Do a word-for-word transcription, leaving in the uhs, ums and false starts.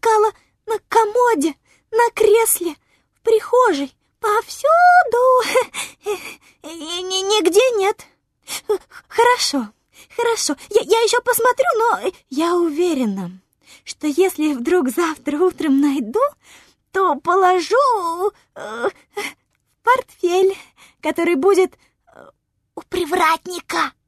искала на комоде, на кресле, в прихожей, повсюду. И нигде нет. Хорошо, хорошо, я, я еще посмотрю, но я уверена, что если вдруг завтра утром найду, то положу э, в портфель, который будет э, у привратника.